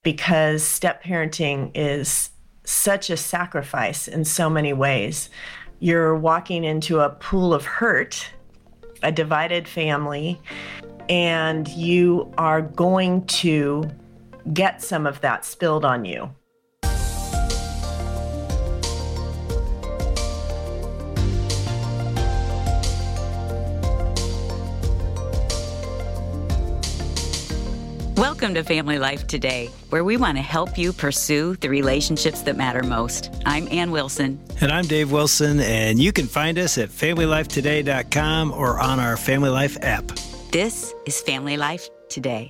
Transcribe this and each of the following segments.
because step parenting is such a sacrifice in so many ways. You're walking into a pool of hurt, a divided family, and you are going to get some of that spilled on you. Welcome to Family Life Today, where we want to help you pursue the relationships that matter most. I'm Ann Wilson. And I'm Dave Wilson, and you can find us at FamilyLifeToday.com or on our Family Life app. This is Family Life Today.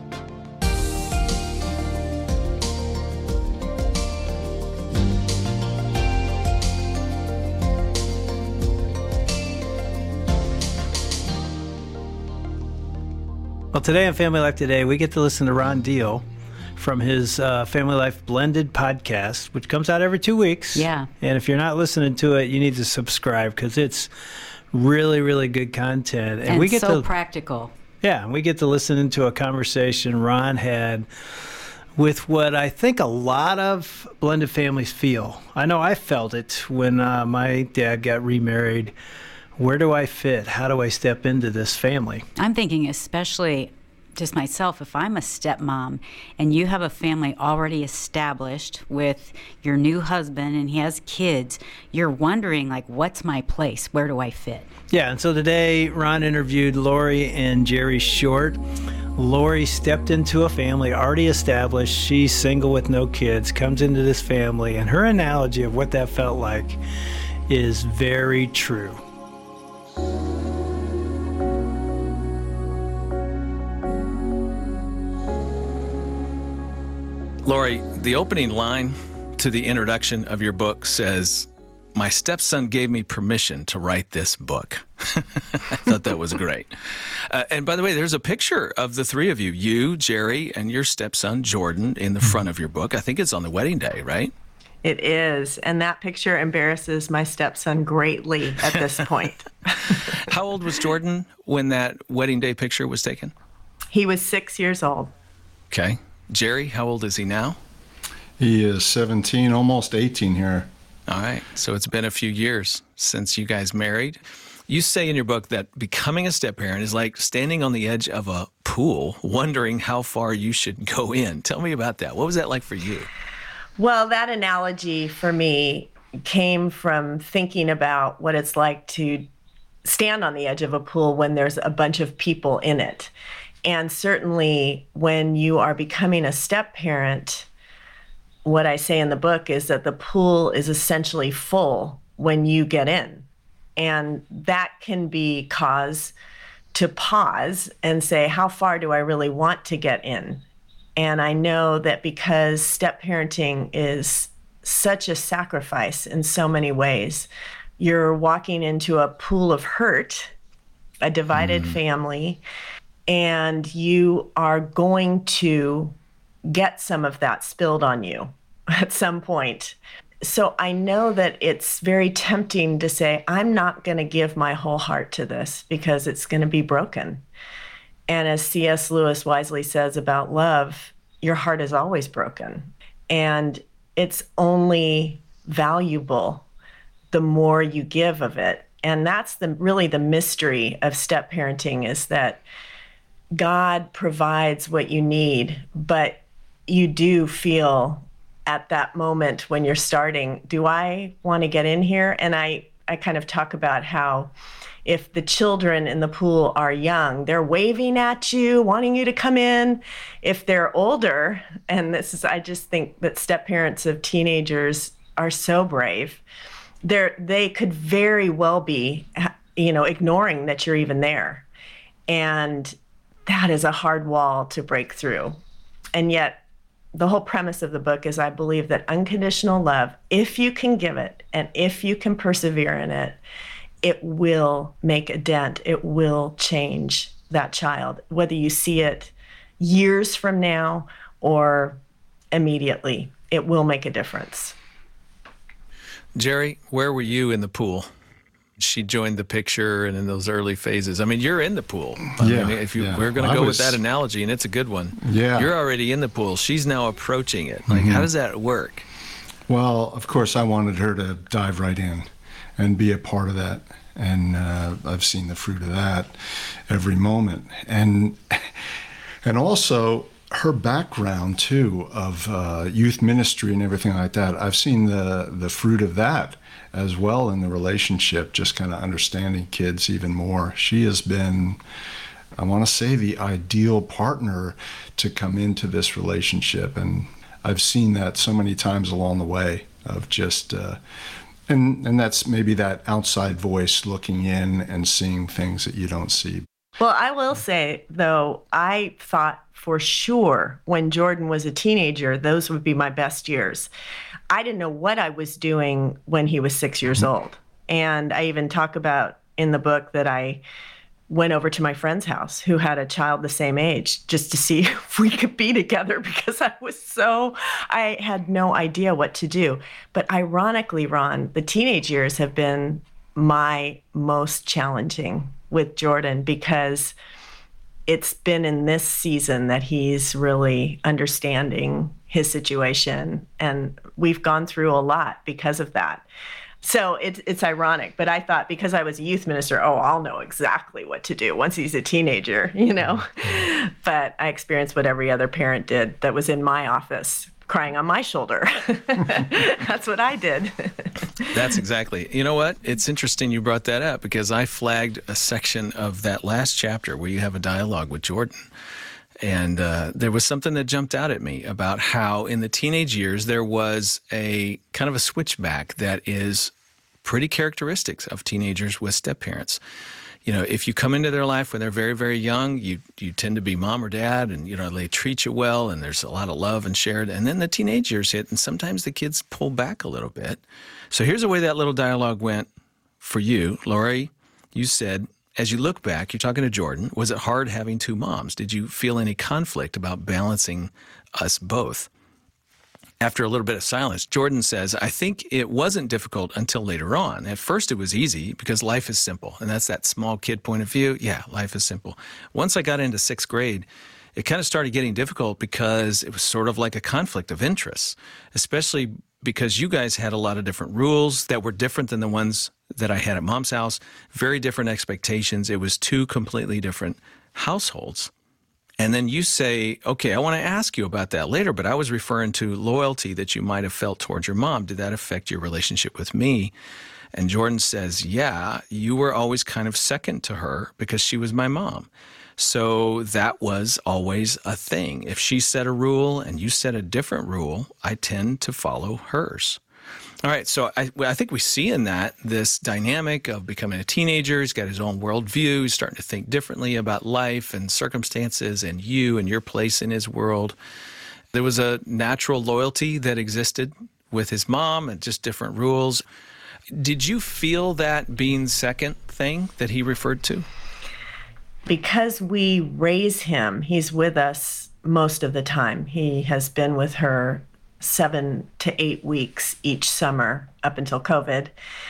Well, today on Family Life Today, we get to listen to Ron Deal from his Family Life Blended podcast, which comes out every 2 weeks. Yeah. And if you're not listening to it, you need to subscribe because it's really, really good content. And we get so practical. Yeah, and we get to listen into a conversation Ron had with what I think a lot of blended families feel. I know I felt it when my dad got remarried. Where do I fit? How do I step into this family? I'm thinking especially just myself, if I'm a stepmom and you have a family already established with your new husband and he has kids, you're wondering, like, what's my place? Where do I fit? Yeah, and so today Ron interviewed Lori and Jerry Short. Lori stepped into a family already established. She's single with no kids, comes into this family, and her analogy of what that felt like is very true. Lori, the opening line to the introduction of your book says, "My stepson gave me permission to write this book." I thought that was great. And by the way, there's a picture of the three of you, Jerry, and your stepson, Jordan, in the front of your book. I think it's on the wedding day, right? It is. And that picture embarrasses my stepson greatly at this point. How old was Jordan when that wedding day picture was taken? He was 6 years old. Okay. Jerry, how old is he now? He is 17, almost 18 here. All right. So it's been a few years since you guys married. You say in your book that becoming a step-parent is like standing on the edge of a pool, wondering how far you should go in. Tell me about that. What was that like for you? Well, that analogy for me came from thinking about what it's like to stand on the edge of a pool when there's a bunch of people in it. And certainly when you are becoming a step-parent, what I say in the book is that the pool is essentially full when you get in. And that can be cause to pause and say, how far do I really want to get in? And I know that because step-parenting is such a sacrifice in so many ways, you're walking into a pool of hurt, a divided family, and you are going to get some of that spilled on you at some point. So I know that it's very tempting to say, I'm not going to give my whole heart to this because it's going to be broken. And as C.S. Lewis wisely says about love, your heart is always broken. And it's only valuable the more you give of it. And that's really the mystery of step-parenting, is that God provides what you need, but you do feel at that moment when you're starting, do I want to get in here? And I kind of talk about how if the children in the pool are young, they're waving at you, wanting you to come in. If they're older, and I just think that step-parents of teenagers are so brave, they could very well be, ignoring that you're even there. And that is a hard wall to break through. And yet, the whole premise of the book is I believe that unconditional love, if you can give it and if you can persevere in it, it will make a dent. It will change that child, whether you see it years from now or immediately. It will make a difference. Jerry, where were you in the pool? she joined the picture and in those early phases. I mean, you're in the pool. I mean, we're going to go with that analogy, and it's a good one. Yeah. You're already in the pool. She's now approaching it. Like, how does that work? Well, of course, I wanted her to dive right in and be a part of that. And I've seen the fruit of that every moment. And also her background, too, of youth ministry and everything like that. I've seen the fruit of that as well in the relationship, just kind of understanding kids even more. She has been, I want to say, the ideal partner to come into this relationship. And I've seen that so many times along the way of just, and that's maybe that outside voice looking in and seeing things that you don't see. Well, I will say, though, I thought for sure when Jordan was a teenager, those would be my best years. I didn't know what I was doing when he was 6 years old. And I even talk about in the book that I went over to my friend's house who had a child the same age just to see if we could be together because I had no idea what to do. But ironically, Ron, the teenage years have been my most challenging with Jordan because it's been in this season that he's really understanding his situation. And we've gone through a lot because of that. So it's ironic, but I thought because I was a youth minister, I'll know exactly what to do once he's a teenager, But I experienced what every other parent did that was in my office, crying on my shoulder. That's what I did. That's exactly. You know what? It's interesting you brought that up because I flagged a section of that last chapter where you have a dialogue with Jordan. And there was something that jumped out at me about how in the teenage years there was a kind of a switchback that is pretty characteristics of teenagers with step-parents. If you come into their life when they're very, very young, you tend to be mom or dad, and they treat you well, and there's a lot of love and shared. And then the teenage years hit, and sometimes the kids pull back a little bit. So here's the way that little dialogue went for you, Lori. You said, as you look back, you're talking to Jordan, was it hard having two moms? Did you feel any conflict about balancing us both? After a little bit of silence, Jordan says, I think it wasn't difficult until later on. At first it was easy because life is simple. And that's that small kid point of view. Yeah, life is simple. Once I got into sixth grade, it kind of started getting difficult because it was sort of like a conflict of interests, especially because you guys had a lot of different rules that were different than the ones that I had at Mom's house, very different expectations. It was two completely different households. And then you say, okay, I want to ask you about that later, but I was referring to loyalty that you might have felt towards your mom. Did that affect your relationship with me? And Jordan says, yeah, you were always kind of second to her because she was my mom. So that was always a thing. If she set a rule and you set a different rule, I tend to follow hers. All right, so I think we see in that this dynamic of becoming a teenager. He's got his own worldview. He's starting to think differently about life and circumstances and you and your place in his world. There was a natural loyalty that existed with his mom and just different rules. Did you feel that being second thing that he referred to? Because we raise him, he's with us most of the time. He has been with her 7 to 8 weeks each summer up until COVID.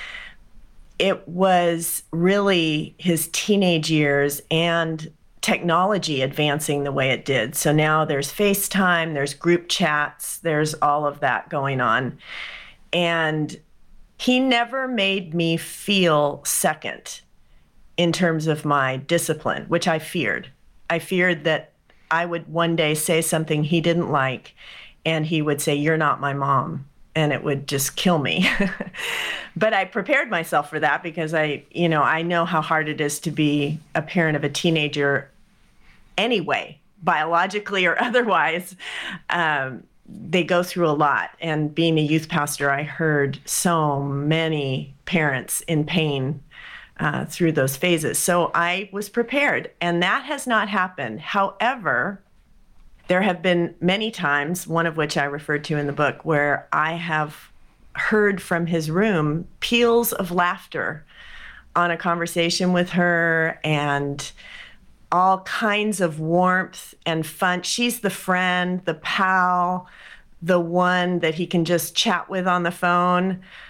It was really his teenage years and technology advancing the way it did. So now there's FaceTime, there's group chats, there's all of that going on. And he never made me feel second in terms of my discipline, which I feared. I feared that I would one day say something he didn't like, and he would say, "You're not my mom," and it would just kill me. But I prepared myself for that because I know how hard it is to be a parent of a teenager anyway, biologically or otherwise. They go through a lot. And being a youth pastor, I heard so many parents in pain through those phases. So I was prepared, and that has not happened. However, there have been many times, one of which I referred to in the book, where I have heard from his room peals of laughter on a conversation with her and all kinds of warmth and fun. She's the friend, the pal, the one that he can just chat with on the phone.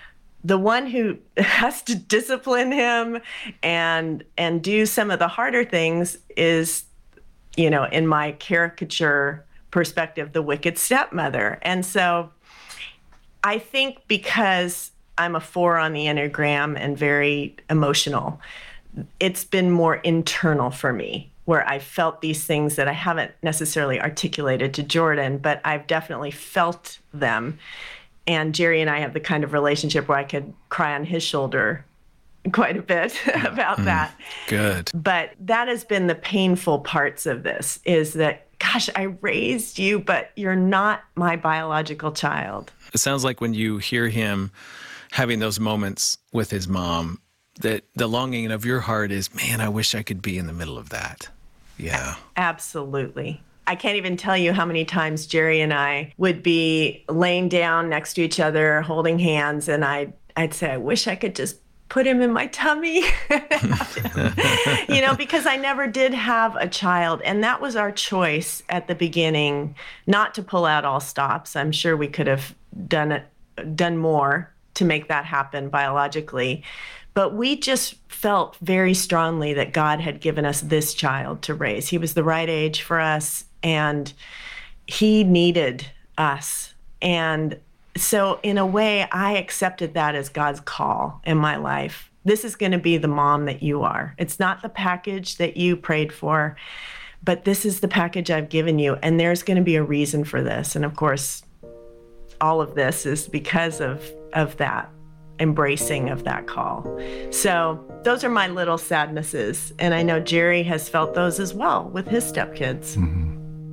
the one who has to discipline him and do some of the harder things is, in my caricature perspective, the wicked stepmother. And so I think because I'm a 4 on the Enneagram and very emotional, it's been more internal for me, where I felt these things that I haven't necessarily articulated to Jordan, but I've definitely felt them. And Jerry and I have the kind of relationship where I could cry on his shoulder quite a bit about that. Good. But that has been the painful parts of this, is that, gosh, I raised you, but you're not my biological child. It sounds like when you hear him having those moments with his mom, that the longing of your heart is, man, I wish I could be in the middle of that. Yeah. Absolutely. I can't even tell you how many times Jerry and I would be laying down next to each other, holding hands, and I'd say, I wish I could just put him in my tummy, because I never did have a child. And that was our choice at the beginning, not to pull out all stops. I'm sure we could have done more to make that happen biologically. But we just felt very strongly that God had given us this child to raise. He was the right age for us, and he needed us. And so in a way, I accepted that as God's call in my life. This is going to be the mom that you are. It's not the package that you prayed for, but this is the package I've given you, and there's going to be a reason for this. And of course, all of this is because of that embracing of that call. So those are my little sadnesses. And I know Jerry has felt those as well with his stepkids. Mm-hmm.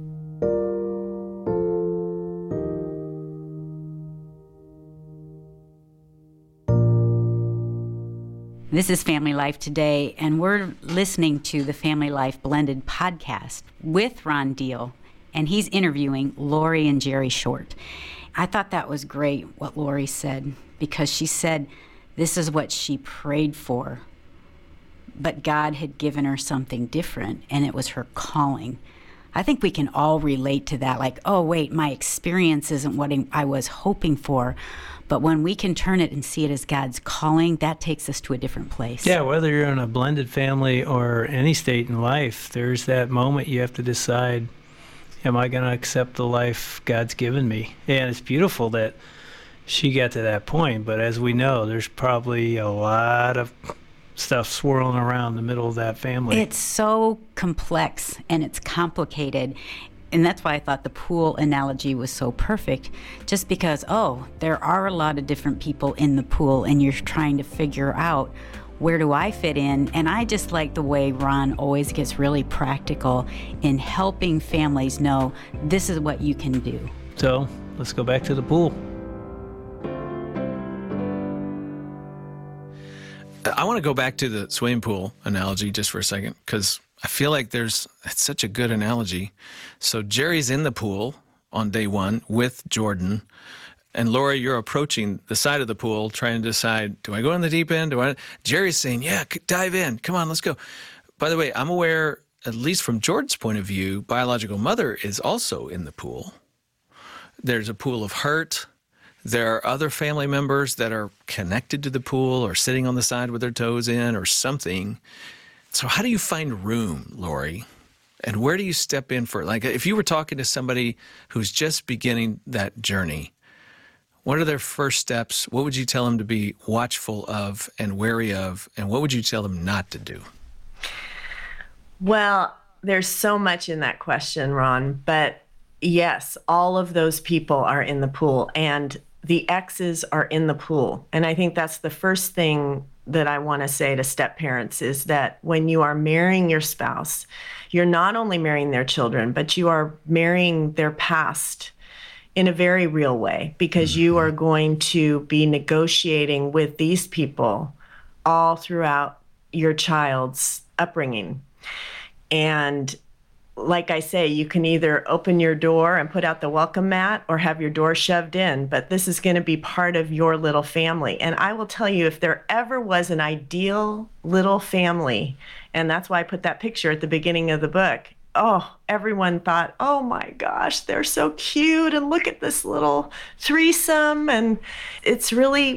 This is Family Life Today, and we're listening to the Family Life Blended podcast with Ron Deal, and he's interviewing Lori and Jerry Short. I thought that was great, what Lori said, because she said this is what she prayed for, but God had given her something different, and it was her calling. I think we can all relate to that, like, oh, wait, my experience isn't what I was hoping for. But when we can turn it and see it as God's calling, that takes us to a different place. Yeah, whether you're in a blended family or any state in life, there's that moment you have to decide, am I going to accept the life God's given me? And it's beautiful that she got to that point. But as we know, there's probably a lot of stuff swirling around the middle of that family. It's so complex and it's complicated. And that's why I thought the pool analogy was so perfect, just because, there are a lot of different people in the pool and you're trying to figure out, where do I fit in? And I just like the way Ron always gets really practical in helping families know this is what you can do. So let's go back to the pool. I want to go back to the swimming pool analogy just for a second, because I feel like it's such a good analogy. So Jerry's in the pool on day one with Jordan, and Lori, you're approaching the side of the pool trying to decide, do I go in the deep end? Jerry's saying, yeah, dive in. Come on, let's go. By the way, I'm aware, at least from Jordan's point of view, biological mother is also in the pool. There's a pool of hurt. There are other family members that are connected to the pool or sitting on the side with their toes in or something. So how do you find room, Lori? And where do you step in for, like, if you were talking to somebody who's just beginning that journey, what are their first steps? What would you tell them to be watchful of and wary of? And what would you tell them not to do? Well, there's so much in that question, Ron. But yes, all of those people are in the pool, and the exes are in the pool. And I think that's the first thing that I want to say to step parents, is that when you are marrying your spouse, you're not only marrying their children, but you are marrying their past in a very real way, because you are going to be negotiating with these people all throughout your child's upbringing. And like I say, you can either open your door and put out the welcome mat or have your door shoved in, but this is going to be part of your little family. And I will tell you, if there ever was an ideal little family, and that's why I put that picture at the beginning of the book, everyone thought, oh my gosh, they're so cute, and look at this little threesome. And it's really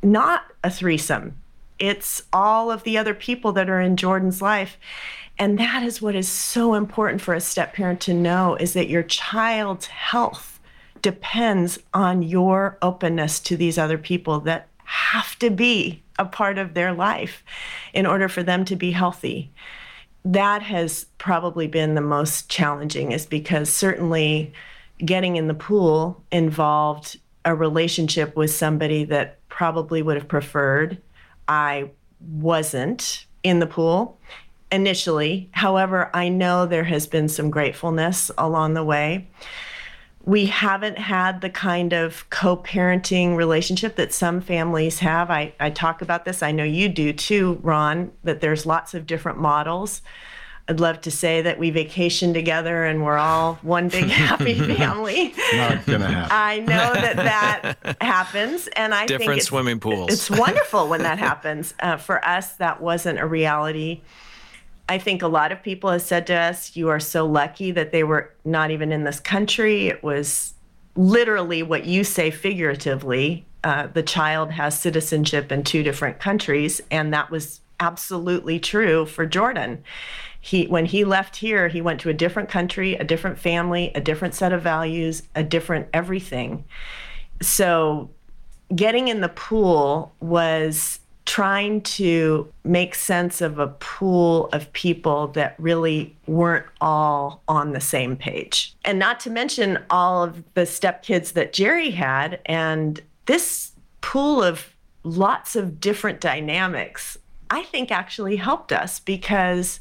not a threesome. It's all of the other people that are in Jordan's life. And that is what is so important for a step-parent to know, is that your child's health depends on your openness to these other people that have to be a part of their life in order for them to be healthy. That has probably been the most challenging, is because certainly getting in the pool involved a relationship with somebody that probably would have preferred I wasn't in the pool initially. However, I know there has been some gratefulness along the way. We haven't had the kind of co-parenting relationship that some families have. I talk about this. I know you do too, Ron, that there's lots of different models. I'd love to say that we vacation together and we're all one big happy family. Not gonna happen. I know that happens, and I Different think swimming pools. It's wonderful when that happens. For us, that wasn't a reality. I think a lot of people have said to us, "You are so lucky that they were not even in this country." It was literally what you say figuratively. The child has citizenship in 2 different countries, and that was absolutely true for Jordan. When he left here, he went to a different country, a different family, a different set of values, a different everything. So getting in the pool was trying to make sense of a pool of people that really weren't all on the same page. And not to mention all of the stepkids that Jerry had. And this pool of lots of different dynamics, I think actually helped us, because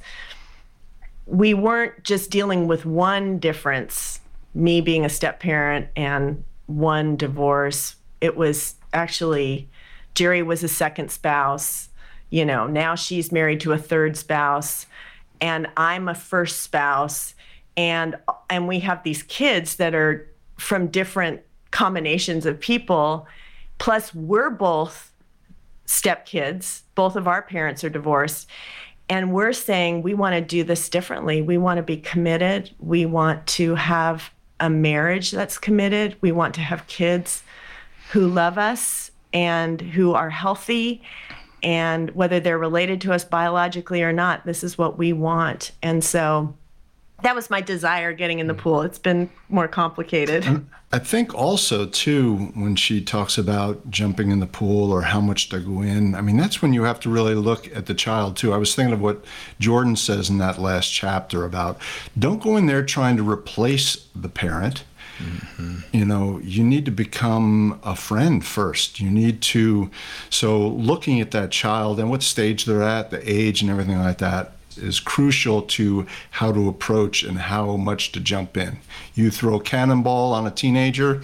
we weren't just dealing with one difference, me being a step parent and one divorce. It was actually, Jerry was a second spouse. Now she's married to a third spouse, and I'm a first spouse. And we have these kids that are from different combinations of people. Plus, we're both stepkids. Both of our parents are divorced. And we're saying we want to do this differently. We want to be committed. We want to have a marriage that's committed. We want to have kids who love us and who are healthy. And whether they're related to us biologically or not, this is what we want. And so that was my desire getting in the pool. It's been more complicated. And I think also, too, when she talks about jumping in the pool or how much to go in, I mean, that's when you have to really look at the child, too. I was thinking of what Jordan says in that last chapter about don't go in there trying to replace the parent. Mm-hmm. You need to become a friend first. You need to, so looking at that child and what stage they're at, the age and everything like that, is crucial to how to approach and how much to jump in. You throw a cannonball on a teenager,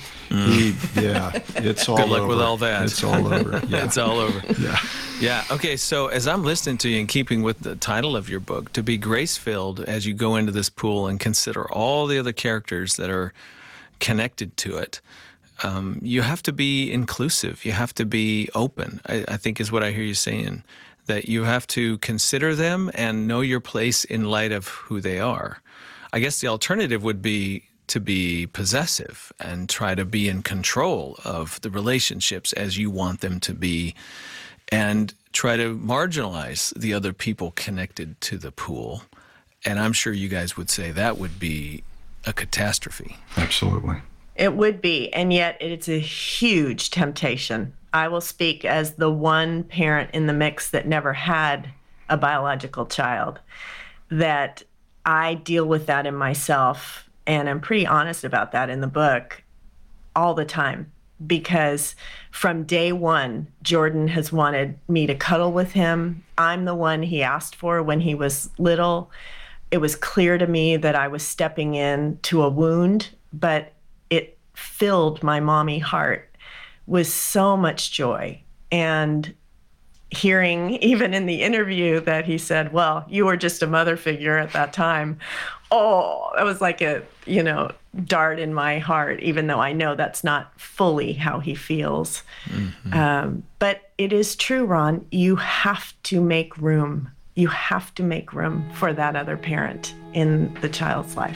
it's all over. Good luck with all that. It's all over. Yeah. It's all over. Yeah. Yeah. Okay. So as I'm listening to you, in keeping with the title of your book, to be grace-filled as you go into this pool and consider all the other characters that are connected to it, you have to be inclusive. You have to be open, I think is what I hear you saying. That you have to consider them and know your place in light of who they are. I guess the alternative would be to be possessive and try to be in control of the relationships as you want them to be, and try to marginalize the other people connected to the pool. And I'm sure you guys would say that would be a catastrophe. Absolutely. It would be, and yet it's a huge temptation. I will speak as the one parent in the mix that never had a biological child, that I deal with that in myself, and I'm pretty honest about that in the book all the time, because from day one, Jordan has wanted me to cuddle with him. I'm the one he asked for when he was little. It was clear to me that I was stepping in to a wound, but it filled my mommy heart with so much joy. And hearing even in the interview that he said, well, you were just a mother figure at that time. Oh, that was like a, dart in my heart, even though I know that's not fully how he feels. Mm-hmm. But it is true, Ron, you have to make room. You have to make room for that other parent in the child's life.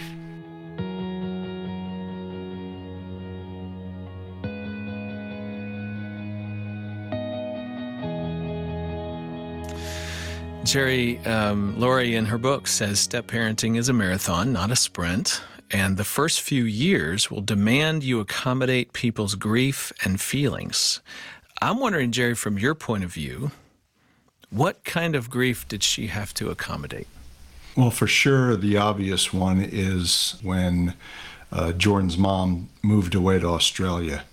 Jerry, Lori in her book says step-parenting is a marathon, not a sprint, and the first few years will demand you accommodate people's grief and feelings. I'm wondering, Jerry, from your point of view, what kind of grief did she have to accommodate? Well, for sure, the obvious one is when Jordan's mom moved away to Australia.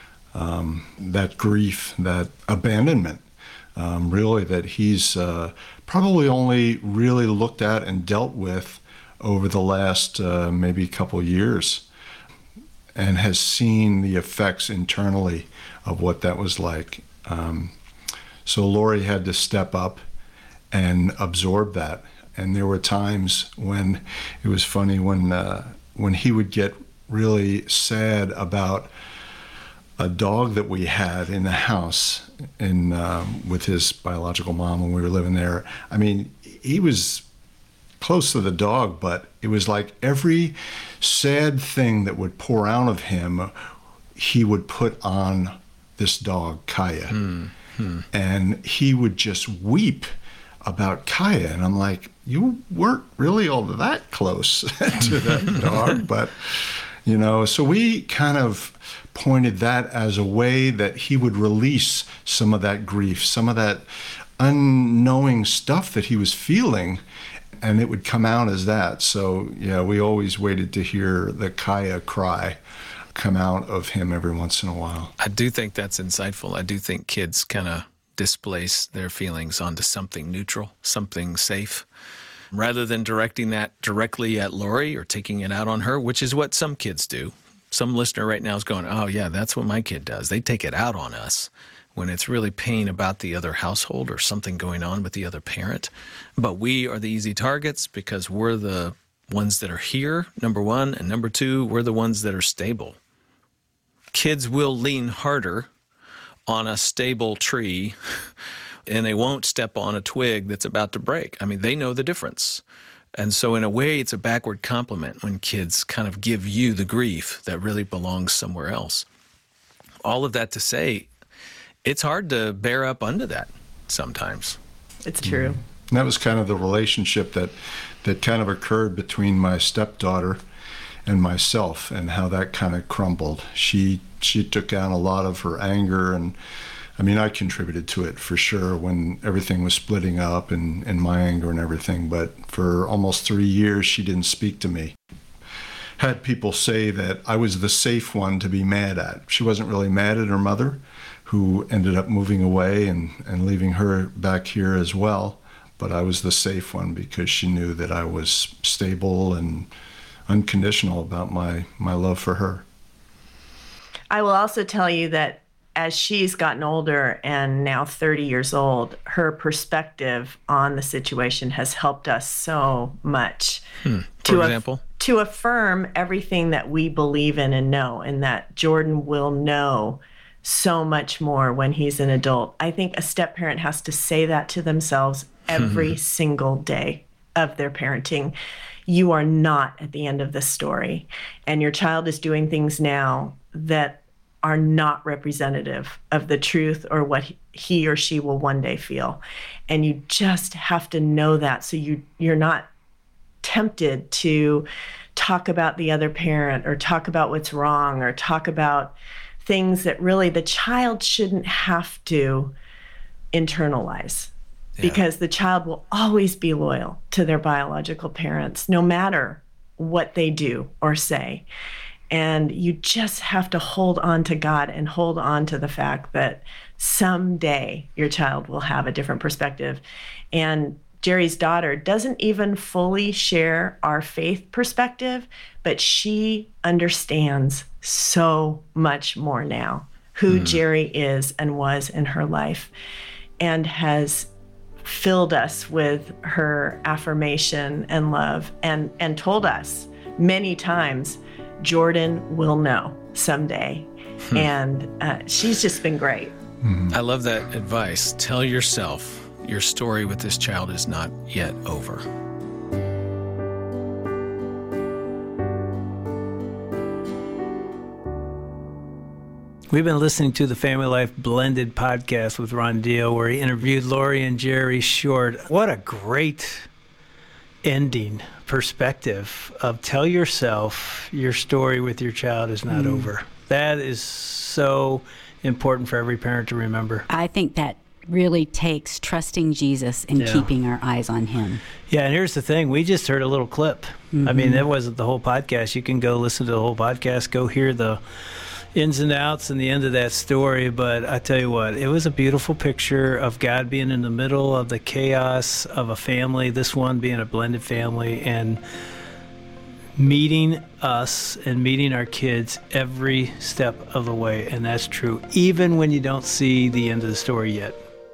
That grief, that abandonment, really, that he's probably only really looked at and dealt with over the last maybe couple years, and has seen the effects internally of what that was like. So Lori had to step up and absorb that. And there were times when it was funny when he would get really sad about a dog that we had in the house with his biological mom when we were living there. I mean, he was close to the dog, but it was like every sad thing that would pour out of him, he would put on this dog, Kaya. And he would just weep about Kaya. And I'm like, you weren't really all that close to that dog, but, so we kind of pointed that as a way that he would release some of that grief, some of that unknowing stuff that he was feeling, and it would come out as that. So, yeah, we always waited to hear the Kaya cry come out of him every once in a while. I do think that's insightful. I do think kids kind of displace their feelings onto something neutral, something safe, rather than directing that directly at Lori or taking it out on her, which is what some kids do. Some listener right now is going, oh, yeah, that's what my kid does. They take it out on us when it's really pain about the other household or something going on with the other parent. But we are the easy targets because we're the ones that are here, number one, and number two, we're the ones that are stable. Kids will lean harder on a stable tree and they won't step on a twig that's about to break. I mean, they know the difference. And so in a way, it's a backward compliment when kids kind of give you the grief that really belongs somewhere else. All of that to say, it's hard to bear up under that sometimes. It's true. And that was kind of the relationship that kind of occurred between my stepdaughter and myself, and how that kind of crumbled. She took out a lot of her anger, and I mean, I contributed to it for sure when everything was splitting up and my anger and everything. But for almost 3 years, she didn't speak to me. Had people say that I was the safe one to be mad at. She wasn't really mad at her mother, who ended up moving away and leaving her back here as well. But I was the safe one because she knew that I was stable and unconditional about my love for her. I will also tell you that as she's gotten older and now 30 years old, her perspective on the situation has helped us so much. For example? To affirm everything that we believe in and know, and that Jordan will know so much more when he's an adult. I think a step-parent has to say that to themselves every single day of their parenting. You are not at the end of this story, and your child is doing things now that are not representative of the truth or what he or she will one day feel. And you just have to know that, so you're not tempted to talk about the other parent or talk about what's wrong or talk about things that really the child shouldn't have to internalize. Because the child will always be loyal to their biological parents, no matter what they do or say. And you just have to hold on to God and hold on to the fact that someday your child will have a different perspective. And Jerry's daughter doesn't even fully share our faith perspective, but she understands so much more now who Jerry is and was in her life, and has filled us with her affirmation and love, and told us many times, Jordan will know someday. And she's just been great. I love that advice. Tell yourself your story with this child is not yet over. We've been listening to the Family Life Blended podcast with Ron Deal, where he interviewed Lori and Jerry Short. What a great ending perspective of tell yourself your story with your child is not over. That is so important for every parent to remember. I think that really takes trusting Jesus and keeping our eyes on him. Yeah, and here's the thing. We just heard a little clip. I mean, that wasn't the whole podcast. You can go listen to the whole podcast, go hear the ins and outs and the end of that story. But I tell you what, it was a beautiful picture of God being in the middle of the chaos of a family, this one being a blended family, and meeting us and meeting our kids every step of the way. And that's true, even when you don't see the end of the story yet.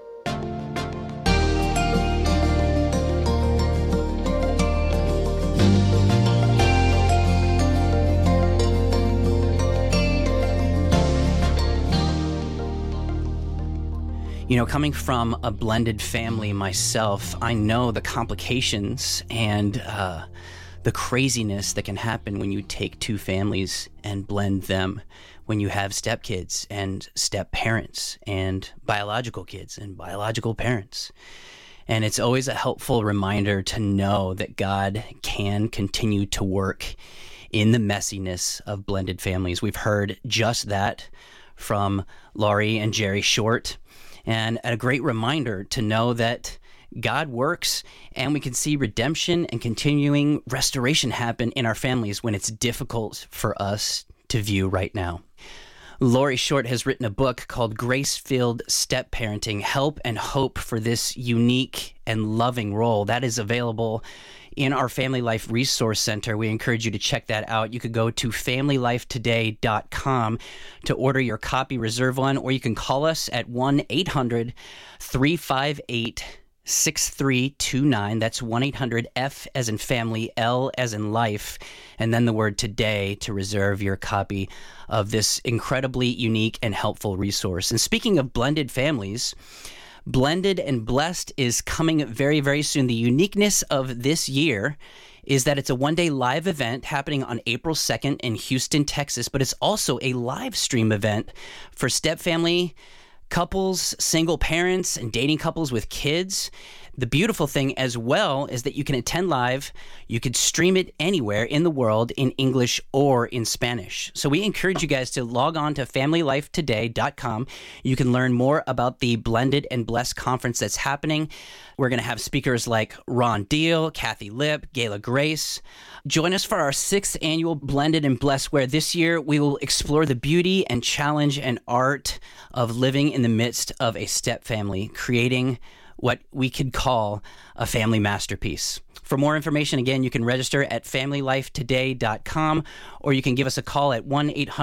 You know, coming from a blended family myself, I know the complications and the craziness that can happen when you take two families and blend them, when you have stepkids and step-parents and biological kids and biological parents. And it's always a helpful reminder to know that God can continue to work in the messiness of blended families. We've heard just that from Lori and Jerry Short. And a great reminder to know that God works and we can see redemption and continuing restoration happen in our families when it's difficult for us to view right now. Lori Short has written a book called Grace-Filled Step Parenting, Help and Hope for this unique and loving role. That is available in our Family Life Resource Center. We encourage you to check that out. You could go to familylifetoday.com to order your copy, reserve one, or you can call us at 1-800-358-6329. That's 1-800-F as in family, L as in life, and then the word today to reserve your copy of this incredibly unique and helpful resource. And speaking of blended families, Blended and Blessed is coming very, very soon. The uniqueness of this year is that it's a one-day live event happening on April 2nd in Houston, Texas, but it's also a live stream event for step-family couples, single parents, and dating couples with kids. The beautiful thing as well is that you can attend live. You could stream it anywhere in the world in English or in Spanish. So we encourage you guys to log on to familylifetoday.com. You can learn more about the Blended and Blessed conference that's happening. We're going to have speakers like Ron Deal, Kathy Lipp, Gayla Grace. Join us for our 6th annual Blended and Blessed, where this year we will explore the beauty and challenge and art of living in the midst of a step family, creating what we could call a family masterpiece. For more information, again, you can register at familylifetoday.com, or you can give us a call at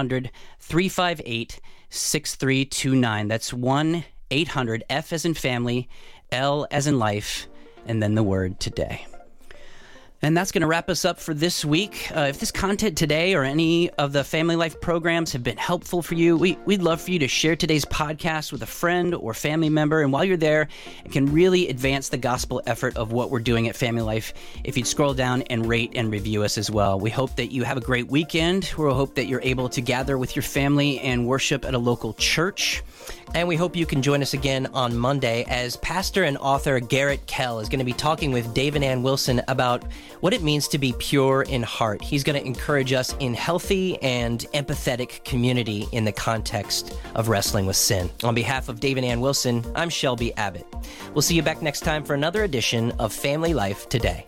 1-800-358-6329. That's 1-800-F as in family, L as in life, and then the word today. And that's going to wrap us up for this week. If this content today or any of the Family Life programs have been helpful for you, we'd love for you to share today's podcast with a friend or family member. And while you're there, it can really advance the gospel effort of what we're doing at Family Life if you'd scroll down and rate and review us as well. We hope that you have a great weekend. We hope that you're able to gather with your family and worship at a local church. And we hope you can join us again on Monday as pastor and author Garrett Kell is going to be talking with Dave and Ann Wilson about what it means to be pure in heart. He's going to encourage us in healthy and empathetic community in the context of wrestling with sin. On behalf of Dave and Ann Wilson, I'm Shelby Abbott. We'll see you back next time for another edition of Family Life Today.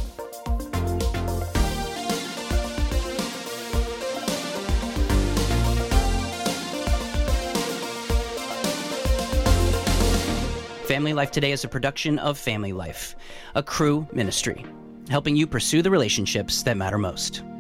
Family Life Today is a production of Family Life, a Cru ministry, helping you pursue the relationships that matter most.